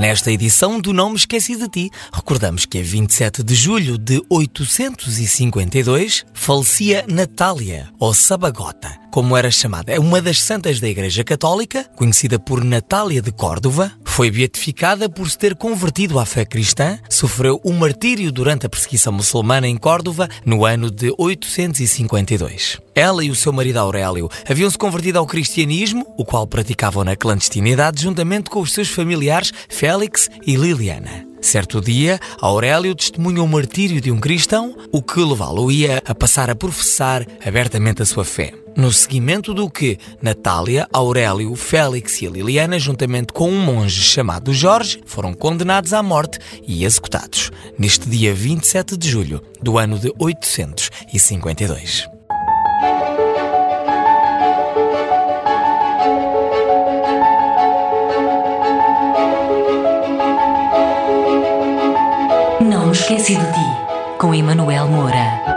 Nesta edição do Não Me Esqueci de Ti, recordamos que a 27 de julho de 852 falecia Natália, ou Sabagota, como era chamada. É uma das santas da Igreja Católica, conhecida por Natália de Córdova. Foi beatificada por se ter convertido à fé cristã, sofreu um martírio durante a perseguição muçulmana em Córdova no ano de 852. Ela e o seu marido Aurélio haviam-se convertido ao cristianismo, o qual praticavam na clandestinidade juntamente com os seus familiares Félix e Liliana. Certo dia, Aurélio testemunhou o martírio de um cristão, o que levá-lo-ia a passar a professar abertamente a sua fé. No seguimento do que Natália, Aurélio, Félix e a Liliana, juntamente com um monge chamado Jorge, foram condenados à morte e executados, neste dia 27 de julho do ano de 852. Não me esqueci de ti, com Emanuel Moura.